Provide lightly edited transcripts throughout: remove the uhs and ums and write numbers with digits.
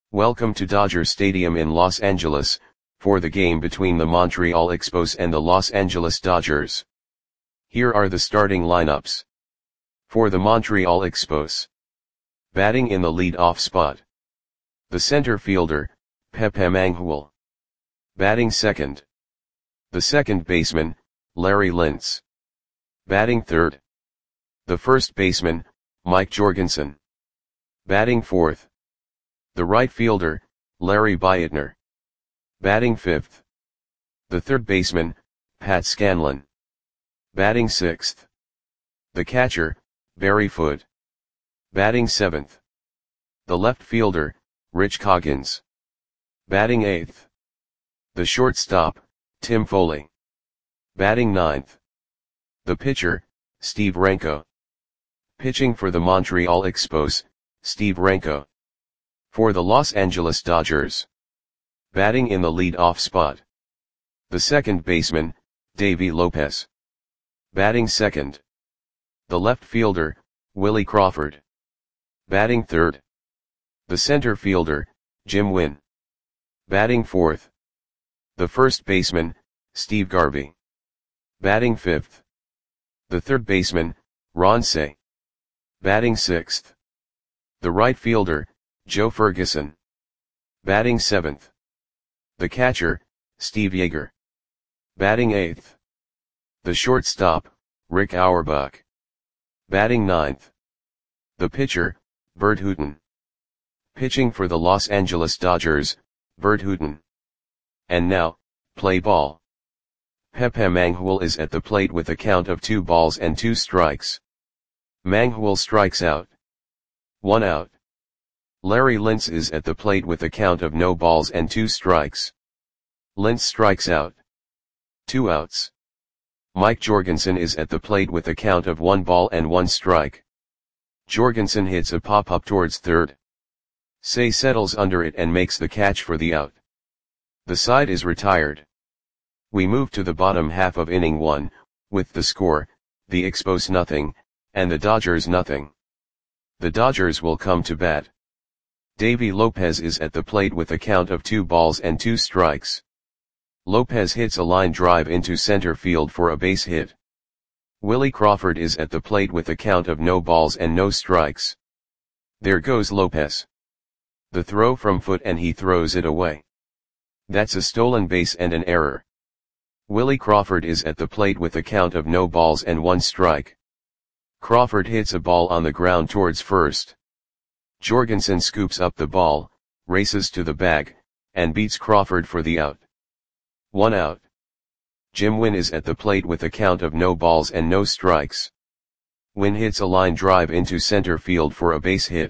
Welcome to Dodger Stadium in Los Angeles, for the game between the Montreal Expos and the Los Angeles Dodgers. Here are the starting lineups. For the Montreal Expos. Batting in the lead-off spot. The center fielder, Pepe Mangual. Batting second. The second baseman, Larry Lintz. Batting third. The first baseman, Mike Jorgensen. Batting fourth. The right fielder, Larry Beitner. Batting fifth. The third baseman, Pat Scanlon. Batting sixth. The catcher, Barry Foote. Batting seventh. The left fielder, Rich Coggins. Batting eighth. The shortstop, Tim Foley. Batting ninth. The pitcher, Steve Renko. Pitching for the Montreal Expos, Steve Renko. For the Los Angeles Dodgers. Batting in the lead-off spot. The second baseman, Davey Lopez. Batting second. The left fielder, Willie Crawford. Batting third. The center fielder, Jim Wynn. Batting fourth. The first baseman, Steve Garvey. Batting fifth. The third baseman, Ron Cey. Batting sixth. The right fielder, Joe Ferguson. Batting seventh. The catcher, Steve Yeager. Batting eighth. The shortstop, Rick Auerbach. Batting ninth. The pitcher, Bert Hooton. Pitching for the Los Angeles Dodgers, Bert Hooton. And now, play ball. Pepe Mangual is at the plate with a count of 2 balls and 2 strikes. Mangual strikes out. 1 out. Larry Lintz is at the plate with a count of no balls and 2 strikes. Lintz strikes out. 2 outs. Mike Jorgensen is at the plate with a count of 1 ball and 1 strike. Jorgensen hits a pop-up towards third. Cey settles under it and makes the catch for the out. The side is retired. We move to the bottom half of inning 1, with the score, the Expos nothing, and the Dodgers nothing. The Dodgers will come to bat. Davey Lopez is at the plate with a count of 2 balls and 2 strikes. Lopez hits a line drive into center field for a base hit. Willie Crawford is at the plate with a count of no balls and no strikes. There goes Lopez. The throw from Foote and he throws it away. That's a stolen base and an error. Willie Crawford is at the plate with a count of no balls and 1 strike. Crawford hits a ball on the ground towards first. Jorgensen scoops up the ball, races to the bag, and beats Crawford for the out. 1 out. Jim Wynn is at the plate with a count of no balls and no strikes. Wynn hits a line drive into center field for a base hit.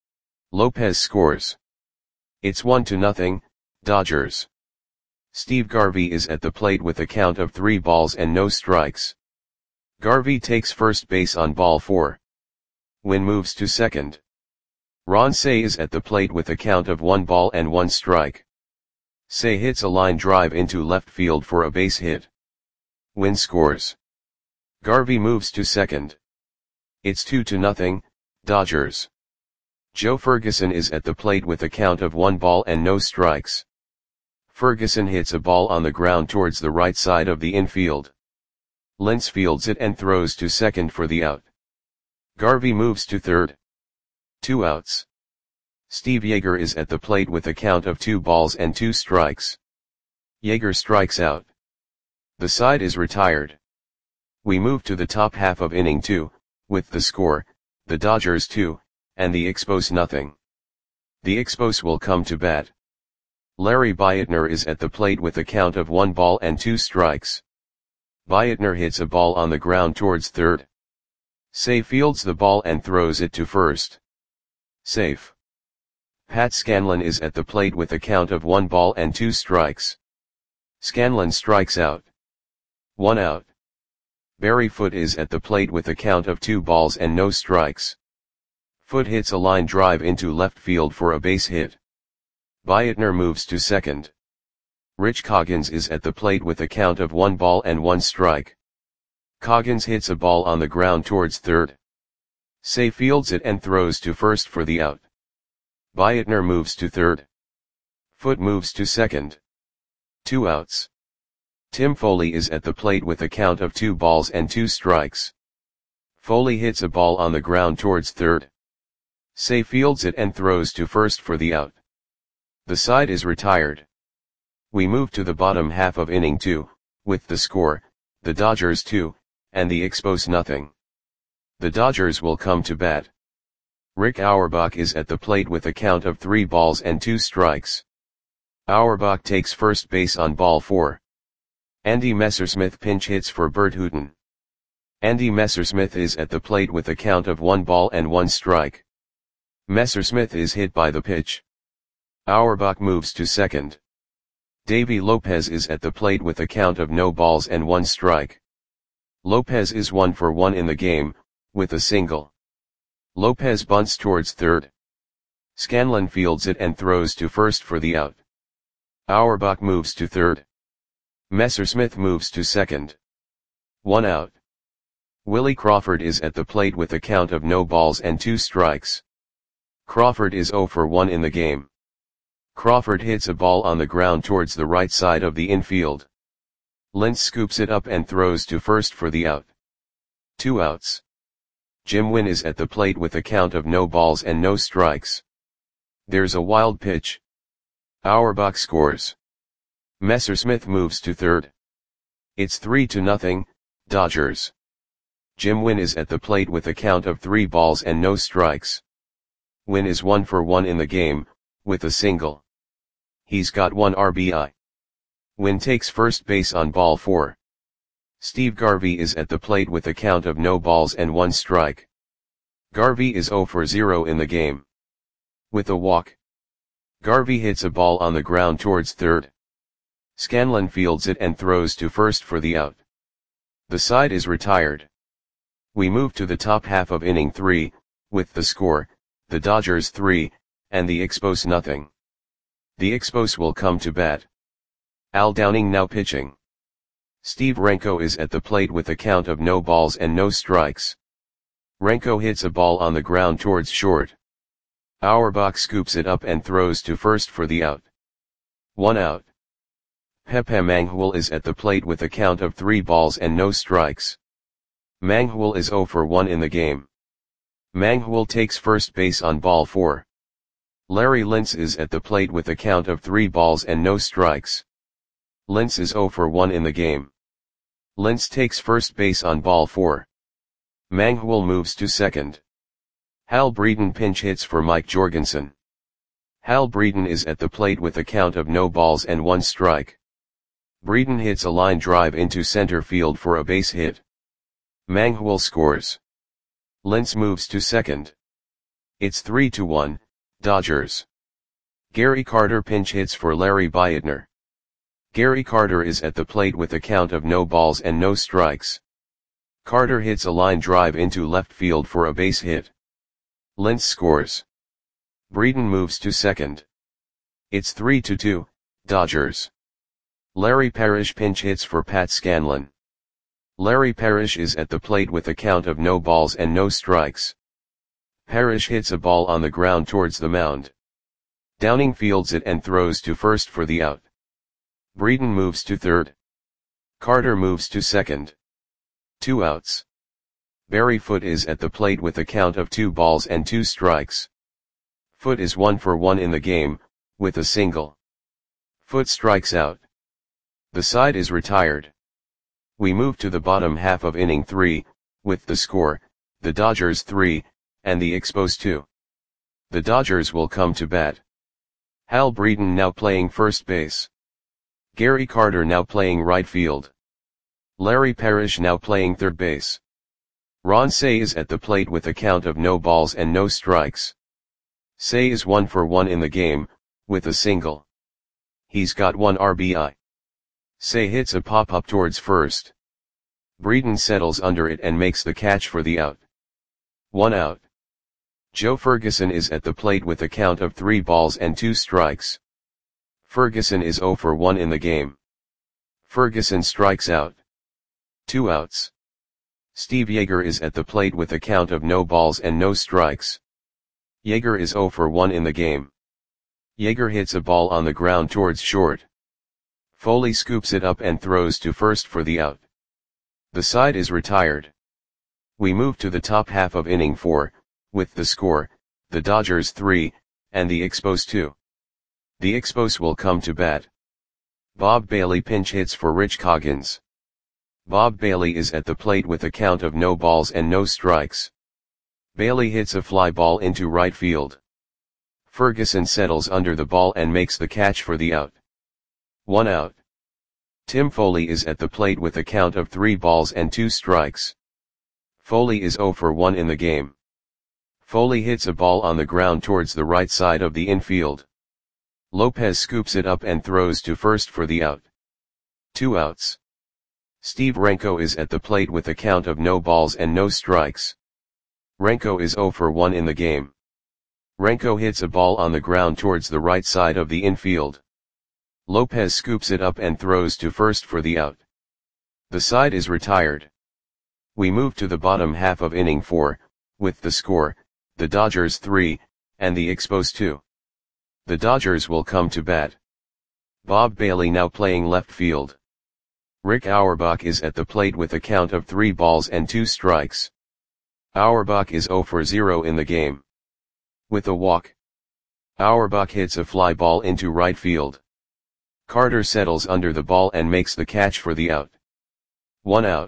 Lopez scores. It's 1-0, Dodgers. Steve Garvey is at the plate with a count of 3 balls and no strikes. Garvey takes first base on ball 4. Wynn moves to second. Ron Cey is at the plate with a count of 1 ball and 1 strike. Cey hits a line drive into left field for a base hit. Wynn scores. Garvey moves to second. It's 2-0, Dodgers. Joe Ferguson is at the plate with a count of 1 ball and no strikes. Ferguson hits a ball on the ground towards the right side of the infield. Lintz fields it and throws to second for the out. Garvey moves to third. 2 outs. Steve Yeager is at the plate with a count of 2 balls and 2 strikes. Yeager strikes out. The side is retired. We move to the top half of inning 2, with the score, the Dodgers 2, and the Expos nothing. The Expos will come to bat. Larry Beitner is at the plate with a count of 1 ball and 2 strikes. Beitner hits a ball on the ground towards third. Cey fields the ball and throws it to first. Safe. Pat Scanlon is at the plate with a count of 1 ball and 2 strikes. Scanlon strikes out. 1 out. Barry Foote is at the plate with a count of 2 balls and no strikes. Foote hits a line drive into left field for a base hit. Beitner moves to second. Rich Coggins is at the plate with a count of 1 ball and 1 strike. Coggins hits a ball on the ground towards third. Cey fields it and throws to first for the out. Bietner moves to third. Foote moves to second. 2 outs. Tim Foley is at the plate with a count of 2 balls and 2 strikes. Foley hits a ball on the ground towards third. Say fields it and throws to first for the out. The side is retired. We move to the bottom half of inning 2, with the score, the Dodgers 2, and the Expos nothing. The Dodgers will come to bat. Rick Auerbach is at the plate with a count of 3 balls and 2 strikes. Auerbach takes first base on ball 4. Andy Messersmith pinch hits for Bert Hooton. Andy Messersmith is at the plate with a count of 1 ball and 1 strike. Messersmith is hit by the pitch. Auerbach moves to second. Davy Lopez is at the plate with a count of no balls and 1 strike. Lopez is 1 for 1 in the game, with a single. Lopez bunts towards third. Scanlon fields it and throws to first for the out. Auerbach moves to third. Messersmith moves to second. 1 out. Willie Crawford is at the plate with a count of no balls and 2 strikes. Crawford is 0 for 1 in the game. Crawford hits a ball on the ground towards the right side of the infield. Lentz scoops it up and throws to first for the out. 2 outs. Jim Wynn is at the plate with a count of no balls and no strikes. There's a wild pitch. Auerbach scores. Messersmith moves to third. It's 3-0, Dodgers. Jim Wynn is at the plate with a count of 3 balls and no strikes. Wynn is 1 for 1 in the game, with a single. He's got 1 RBI. Wynn takes first base on ball 4. Steve Garvey is at the plate with a count of no balls and 1 strike. Garvey is 0 for 0 in the game. With a walk. Garvey hits a ball on the ground towards third. Scanlon fields it and throws to first for the out. The side is retired. We move to the top half of inning 3, with the score, the Dodgers 3, and the Expos nothing. The Expos will come to bat. Al Downing now pitching. Steve Renko is at the plate with a count of no balls and no strikes. Renko hits a ball on the ground towards short. Auerbach scoops it up and throws to first for the out. 1 out. Pepe Manghul is at the plate with a count of 3 balls and no strikes. Manghul is 0 for 1 in the game. Manghul takes first base on ball 4. Larry Lentz is at the plate with a count of 3 balls and no strikes. Lentz is 0 for 1 in the game. Lentz takes first base on ball 4. Manghul moves to second. Hal Breeden pinch hits for Mike Jorgensen. Hal Breeden is at the plate with a count of no balls and 1 strike. Breeden hits a line drive into center field for a base hit. Manghul scores. Lentz moves to second. It's 3-1, Dodgers. Gary Carter pinch hits for Larry Bietner. Gary Carter is at the plate with a count of no balls and no strikes. Carter hits a line drive into left field for a base hit. Lentz scores. Breeden moves to second. It's 3-2, Dodgers. Larry Parrish pinch hits for Pat Scanlon. Larry Parrish is at the plate with a count of no balls and no strikes. Parrish hits a ball on the ground towards the mound. Downing fields it and throws to first for the out. Breeden moves to third. Carter moves to second. 2 outs. Barry Foote is at the plate with a count of 2 balls and 2 strikes. Foote is 1 for 1 in the game, with a single. Foote strikes out. The side is retired. We move to the bottom half of inning 3, with the score, the Dodgers 3, and the Expos 2. The Dodgers will come to bat. Hal Breeden now playing first base. Gary Carter now playing right field. Larry Parrish now playing third base. Ron Cey is at the plate with a count of no balls and no strikes. Cey is 1 for 1 in the game, with a single. He's got 1 RBI. Cey hits a pop-up towards first. Breeden settles under it and makes the catch for the out. 1 out. Joe Ferguson is at the plate with a count of 3 balls and 2 strikes. Ferguson is 0 for 1 in the game. Ferguson strikes out. 2 outs. Steve Yeager is at the plate with a count of no balls and no strikes. Yeager is 0 for 1 in the game. Yeager hits a ball on the ground towards short. Foley scoops it up and throws to first for the out. The side is retired. We move to the top half of inning 4, with the score, the Dodgers 3, and the Expos 2. The Expos will come to bat. Bob Bailey pinch hits for Rich Coggins. Bob Bailey is at the plate with a count of no balls and no strikes. Bailey hits a fly ball into right field. Ferguson settles under the ball and makes the catch for the out. 1 out. Tim Foley is at the plate with a count of 3 balls and 2 strikes. Foley is 0 for 1 in the game. Foley hits a ball on the ground towards the right side of the infield. Lopez scoops it up and throws to first for the out. 2 outs. Steve Renko is at the plate with a count of no balls and no strikes. Renko is 0 for 1 in the game. Renko hits a ball on the ground towards the right side of the infield. Lopez scoops it up and throws to first for the out. The side is retired. We move to the bottom half of inning 4, with the score, the Dodgers 3, and the Expos 2. The Dodgers will come to bat. Bob Bailey now playing left field. Rick Auerbach is at the plate with a count of 3 balls and 2 strikes. Auerbach is 0 for 0 in the game. With a walk. Auerbach hits a fly ball into right field. Carter settles under the ball and makes the catch for the out. 1 out.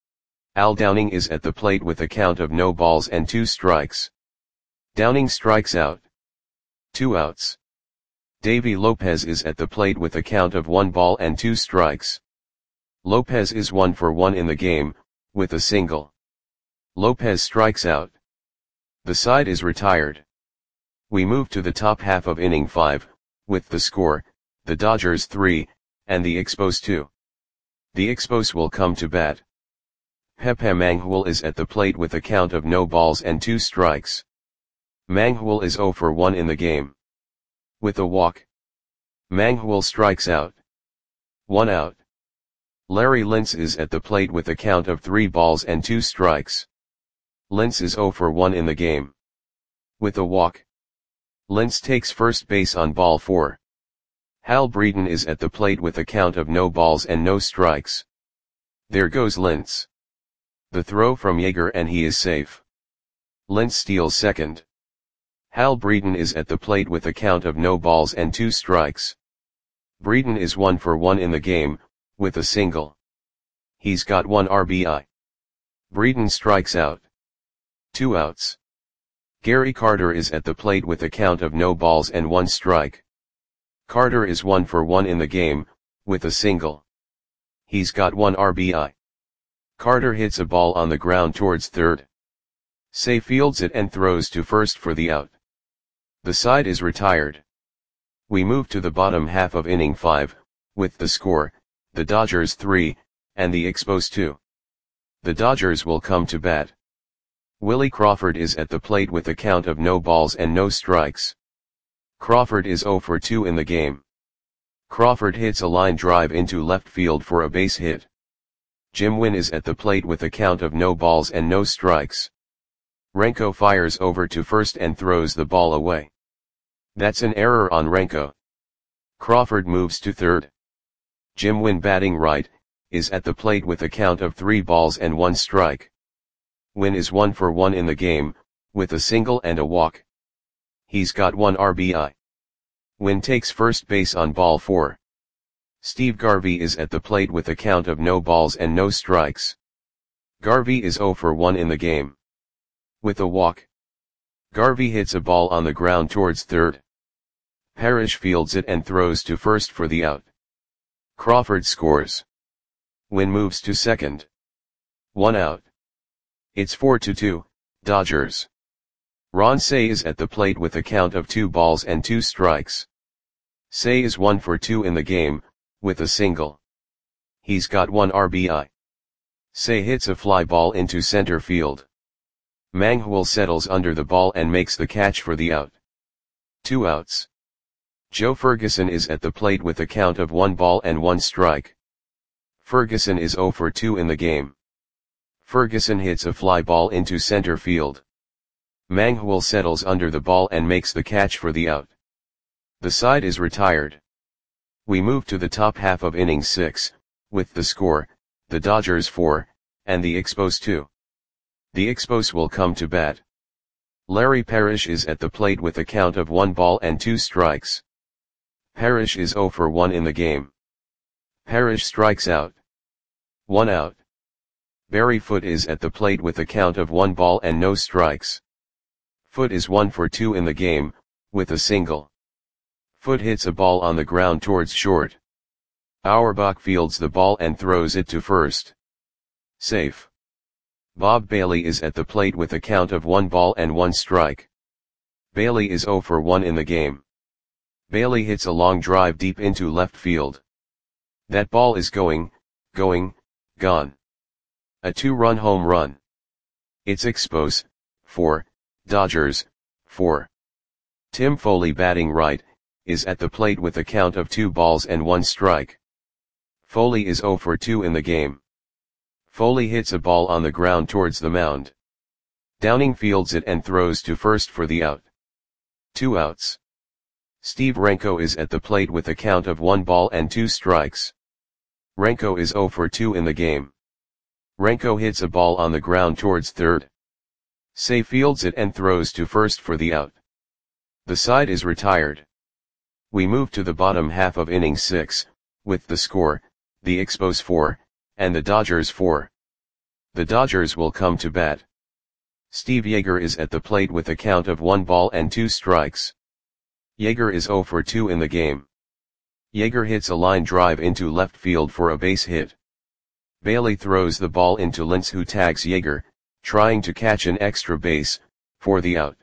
Al Downing is at the plate with a count of no balls and 2 strikes. Downing strikes out. 2 outs. Davy Lopez is at the plate with a count of 1 ball and 2 strikes. Lopez is 1 for 1 in the game, with a single. Lopez strikes out. The side is retired. We move to the top half of inning 5, with the score, the Dodgers 3, and the Expos 2. The Expos will come to bat. Pepe Manghul is at the plate with a count of no balls and 2 strikes. Manghul is 0 for 1 in the game. With a walk. Manghul strikes out. 1 out. Larry Lintz is at the plate with a count of 3 balls and 2 strikes. Lintz is 0 for 1 in the game. With a walk. Lintz takes first base on ball 4. Hal Breeden is at the plate with a count of no balls and no strikes. There goes Lintz. The throw from Yeager and he is safe. Lintz steals second. Hal Breeden is at the plate with a count of no balls and 2 strikes. Breeden is 1 for 1 in the game, with a single. He's got 1 RBI. Breeden strikes out. 2 outs. Gary Carter is at the plate with a count of no balls and 1 strike. Carter is 1 for 1 in the game, with a single. He's got 1 RBI. Carter hits a ball on the ground towards third. Say fields it and throws to first for the out. The side is retired. We move to the bottom half of inning 5, with the score, the Dodgers 3, and the Expos 2. The Dodgers will come to bat. Willie Crawford is at the plate with a count of no balls and no strikes. Crawford is 0 for 2 in the game. Crawford hits a line drive into left field for a base hit. Jim Wynn is at the plate with a count of no balls and no strikes. Renko fires over to first and throws the ball away. That's an error on Renko. Crawford moves to third. Jim Wynn, batting right, is at the plate with a count of 3 balls and 1 strike. Wynn is 1 for 1 in the game, with a single and a walk. He's got 1 RBI. Wynn takes first base on ball 4. Steve Garvey is at the plate with a count of no balls and no strikes. Garvey is 0 for 1 in the game. With a walk. Garvey hits a ball on the ground towards third. Parrish fields it and throws to first for the out. Crawford scores. Wynn moves to second. 1 out. It's 4-2, Dodgers. Ron Cey is at the plate with a count of 2 balls and 2 strikes. Cey is 1 for 2 in the game, with a single. He's got 1 RBI. Cey hits a fly ball into center field. Manghul settles under the ball and makes the catch for the out. 2 outs. Joe Ferguson is at the plate with a count of 1 ball and 1 strike. Ferguson is 0 for 2 in the game. Ferguson hits a fly ball into center field. Manghwal settles under the ball and makes the catch for the out. The side is retired. We move to the top half of inning 6, with the score, the Dodgers 4, and the Expos 2. The Expos will come to bat. Larry Parrish is at the plate with a count of 1 ball and 2 strikes. Parrish is 0 for 1 in the game. Parrish strikes out. 1 out. Barry Foote is at the plate with a count of 1 ball and no strikes. Foote is 1 for 2 in the game, with a single. Foote hits a ball on the ground towards short. Auerbach fields the ball and throws it to first. Safe. Bob Bailey is at the plate with a count of 1 ball and 1 strike. Bailey is 0 for 1 in the game. Bailey hits a long drive deep into left field. That ball is gone. A 2-run home run. It's Expos, 4, Dodgers, 4. Tim Foley, batting right, is at the plate with a count of 2 balls and 1 strike. Foley is 0 for 2 in the game. Foley hits a ball on the ground towards the mound. Downing fields it and throws to first for the out. 2 outs. Steve Renko is at the plate with a count of 1 ball and 2 strikes. Renko is 0 for 2 in the game. Renko hits a ball on the ground towards third. Say fields it and throws to first for the out. The side is retired. We move to the bottom half of inning 6, with the score, the Expos 4, and the Dodgers 4. The Dodgers will come to bat. Steve Yeager is at the plate with a count of 1 ball and 2 strikes. Yeager is 0 for 2 in the game. Yeager hits a line drive into left field for a base hit. Bailey throws the ball into Lentz, who tags Yeager, trying to catch an extra base, for the out.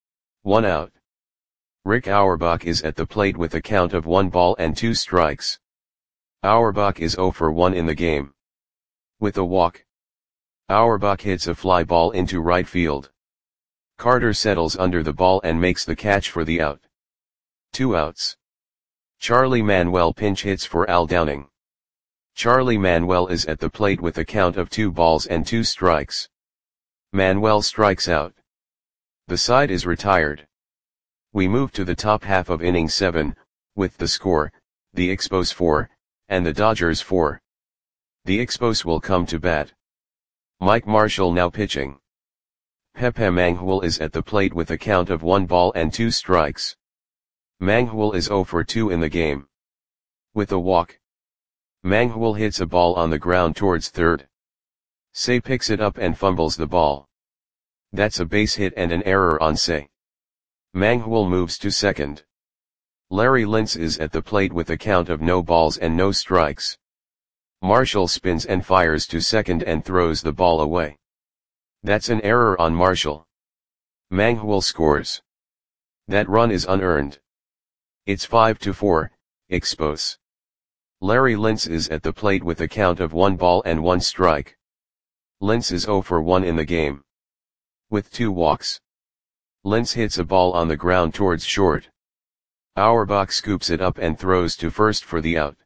1 out. Rick Auerbach is at the plate with a count of 1 ball and 2 strikes. Auerbach is 0 for 1 in the game. With a walk. Auerbach hits a fly ball into right field. Carter settles under the ball and makes the catch for the out. 2 outs. Charlie Manuel pinch hits for Al Downing. Charlie Manuel is at the plate with a count of 2 balls and 2 strikes. Manuel strikes out. The side is retired. We move to the top half of inning 7, with the score, the Expos 4, and the Dodgers 4. The Expos will come to bat. Mike Marshall now pitching. Pepe Manghwal is at the plate with a count of 1 ball and 2 strikes. Manghwal is 0 for 2 in the game. With a walk. Manghwal hits a ball on the ground towards third. Say picks it up and fumbles the ball. That's a base hit and an error on Say. Manghwal moves to second. Larry Lentz is at the plate with a count of no balls and no strikes. Marshall spins and fires to second and throws the ball away. That's an error on Marshall. Manghwal scores. That run is unearned. It's 5-4, Expos. Larry Lentz is at the plate with a count of 1 ball and 1 strike. Lentz is 0 for 1 in the game. With 2 walks. Lentz hits a ball on the ground towards short. Auerbach scoops it up and throws to first for the out.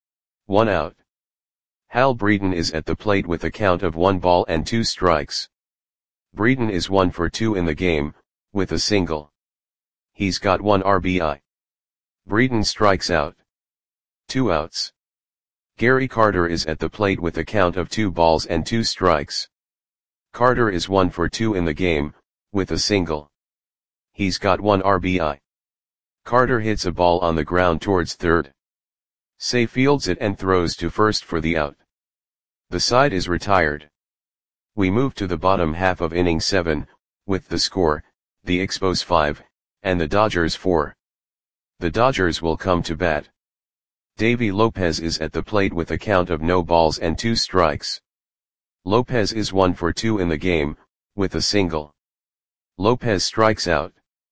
1 out. Hal Breeden is at the plate with a count of 1 ball and 2 strikes. Breeden is 1 for 2 in the game, with a single. He's got 1 RBI. Breeden strikes out. 2 outs. Gary Carter is at the plate with a count of 2 balls and 2 strikes. Carter is 1 for 2 in the game, with a single. He's got 1 RBI. Carter hits a ball on the ground towards third. Say fields it and throws to first for the out. The side is retired. We move to the bottom half of inning 7, with the score, the Expos 5, and the Dodgers 4. The Dodgers will come to bat. Davy Lopez is at the plate with a count of no balls and 2 strikes. Lopez is 1 for 2 in the game, with a single. Lopez strikes out.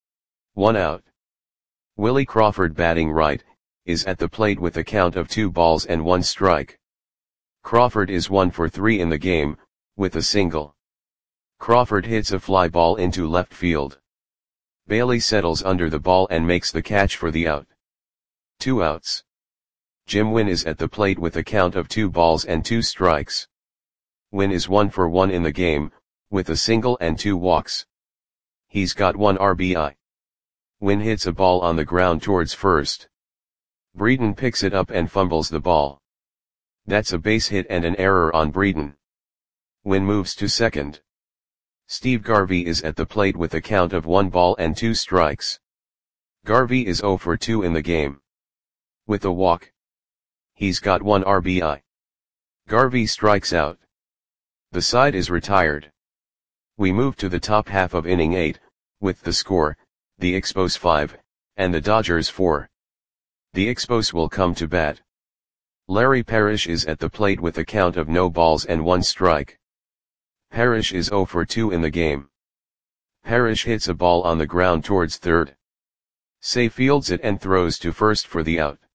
1 out. Willie Crawford, batting right, is at the plate with a count of 2 balls and 1 strike. Crawford is 1 for 3 in the game, with a single. Crawford hits a fly ball into left field. Bailey settles under the ball and makes the catch for the out. 2 outs. Jim Wynn is at the plate with a count of 2 balls and 2 strikes. Wynn is 1 for 1 in the game, with a single and 2 walks. He's got 1 RBI. Win hits a ball on the ground towards first. Breeden picks it up and fumbles the ball. That's a base hit and an error on Breeden. Win moves to second. Steve Garvey is at the plate with a count of 1 ball and 2 strikes. Garvey is 0 for 2 in the game. With a walk. He's got 1 RBI. Garvey strikes out. The side is retired. We move to the top half of inning 8, with the score, the Expos 5, and the Dodgers 4. The Expos will come to bat. Larry Parrish is at the plate with a count of no balls and 1 strike. Parrish is 0 for 2 in the game. Parrish hits a ball on the ground towards third. Say fields it and throws to first for the out.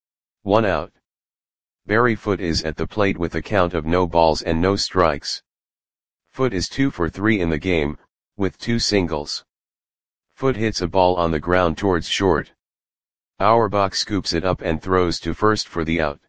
1 out. Barry Foote is at the plate with a count of no balls and no strikes. Foote is 2 for 3 in the game, with 2 singles. Foote hits a ball on the ground towards short. Auerbach scoops it up and throws to first for the out.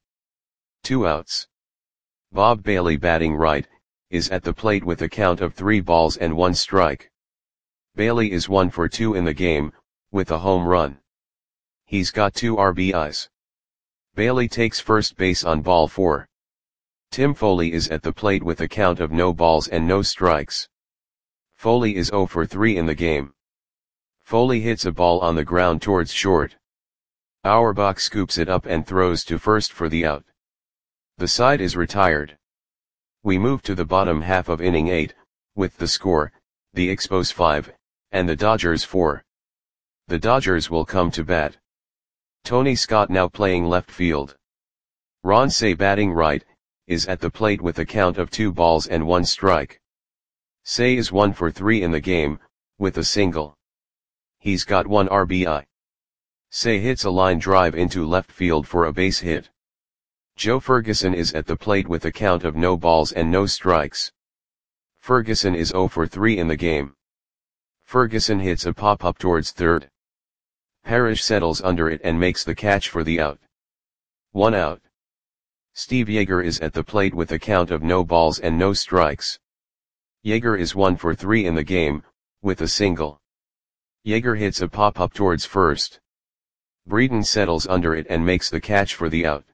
2 outs. Bob Bailey, batting right, is at the plate with a count of 3 balls and 1 strike. Bailey is 1 for 2 in the game, with a home run. He's got 2 RBIs. Bailey takes first base on ball 4. Tim Foley is at the plate with a count of no balls and no strikes. Foley is 0 for 3 in the game. Foley hits a ball on the ground towards short. Auerbach scoops it up and throws to first for the out. The side is retired. We move to the bottom half of inning 8, with the score, the Expos 5, and the Dodgers 4. The Dodgers will come to bat. Tony Scott, now playing left field. Ron Cey, batting right, is at the plate with a count of 2 balls and 1 strike. Cey is 1 for 3 in the game, with a single. He's got 1 RBI. Cey hits a line drive into left field for a base hit. Joe Ferguson is at the plate with a count of no balls and no strikes. Ferguson is 0 for 3 in the game. Ferguson hits a pop-up towards third. Parrish settles under it and makes the catch for the out. 1 out. Steve Yeager is at the plate with a count of no balls and no strikes. Yeager is 1 for 3 in the game, with a single. Yeager hits a pop-up towards first. Breeden settles under it and makes the catch for the out.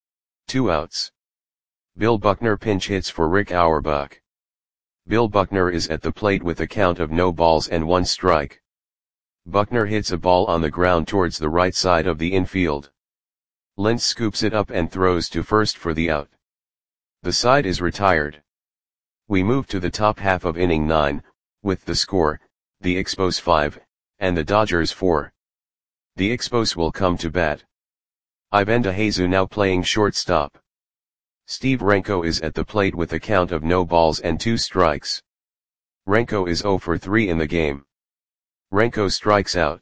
2 outs. Bill Buckner pinch hits for Rick Auerbach. Bill Buckner is at the plate with a count of no balls and 1 strike. Buckner hits a ball on the ground towards the right side of the infield. Lentz scoops it up and throws to first for the out. The side is retired. We move to the top half of inning 9, with the score, the Expos 5, and the Dodgers 4. The Expos will come to bat. Ivan DeJesu, now playing shortstop. Steve Renko is at the plate with a count of no balls and 2 strikes. Renko is 0 for 3 in the game. Renko strikes out.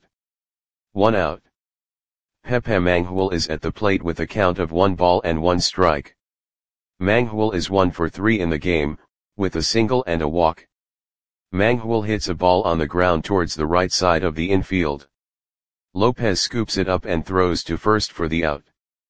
1 out. Pepe Manghul is at the plate with a count of 1 ball and 1 strike. Manghul is 1 for 3 in the game, with a single and a walk. Manghul hits a ball on the ground towards the right side of the infield. Lopez scoops it up and throws to first for the out.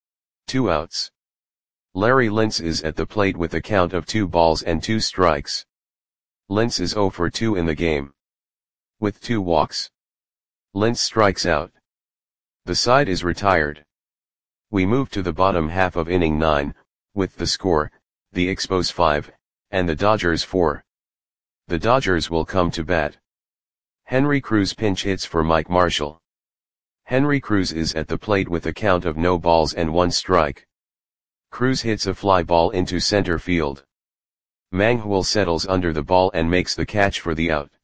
2 outs. Larry Lentz is at the plate with a count of 2 balls and 2 strikes. Lentz is 0 for 2 in the game. With 2 walks. Lentz strikes out. The side is retired. We move to the bottom half of inning 9, with the score, the Expos 5, and the Dodgers 4. The Dodgers will come to bat. Henry Cruz pinch hits for Mike Marshall. Henry Cruz is at the plate with a count of no balls and 1 strike. Cruz hits a fly ball into center field. Manghul settles under the ball and makes the catch for the out.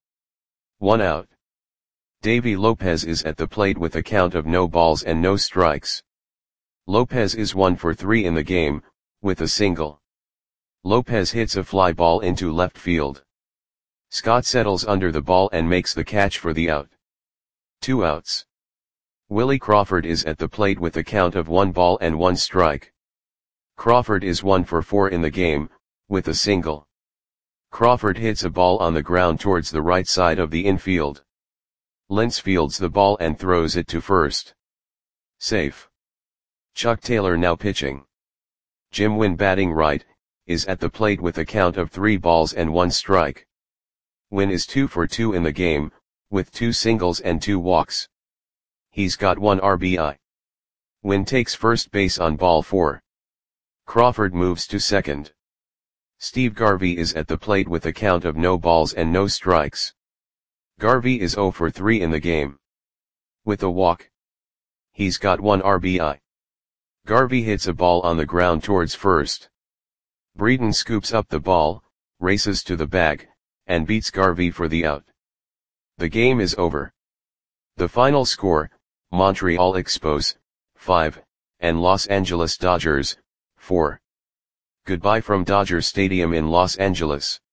1 out. Davy Lopez is at the plate with a count of no balls and no strikes. Lopez is 1 for 3 in the game, with a single. Lopez hits a fly ball into left field. Scott settles under the ball and makes the catch for the out. 2 outs. Willie Crawford is at the plate with a count of 1 ball and 1 strike. Crawford is 1 for 4 in the game, with a single. Crawford hits a ball on the ground towards the right side of the infield. Lentz fields the ball and throws it to first. Safe. Chuck Taylor, now pitching. Jim Wynn, batting right, is at the plate with a count of 3 balls and 1 strike. Wynn is 2 for 2 in the game, with 2 singles and 2 walks. He's got 1 RBI. Wynn takes first base on ball 4. Crawford moves to second. Steve Garvey is at the plate with a count of no balls and no strikes. Garvey is 0 for 3 in the game. With a walk. He's got 1 RBI. Garvey hits a ball on the ground towards first. Breeden scoops up the ball, races to the bag, and beats Garvey for the out. The game is over. The final score, Montreal Expos, 5, and Los Angeles Dodgers, 4. Goodbye from Dodger Stadium in Los Angeles.